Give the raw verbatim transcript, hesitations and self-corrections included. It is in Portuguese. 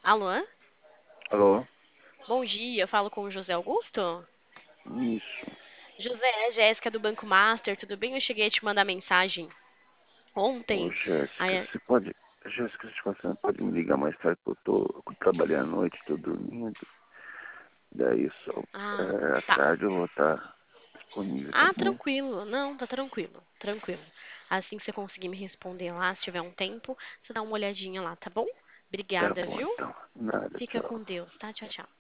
Alô? Alô? Bom dia, eu falo com o José Augusto? Isso. José, é Jéssica do Banco Master, tudo bem? Eu cheguei a te mandar mensagem Ô, ontem. Jéssica, Aí, você pode... Jéssica, você não pode me ligar mais tarde que eu tô trabalhando à noite, tô dormindo. Daí só ah, é, à tá. tarde eu vou estar disponível, tá Ah, bom? tranquilo. Não, tá tranquilo, tranquilo. Assim que você conseguir me responder lá, se tiver um tempo, você dá uma olhadinha lá, tá bom? Tá Obrigada, bom viu? então. Nada, Fica tchau. com Deus, tá? Tchau, tchau.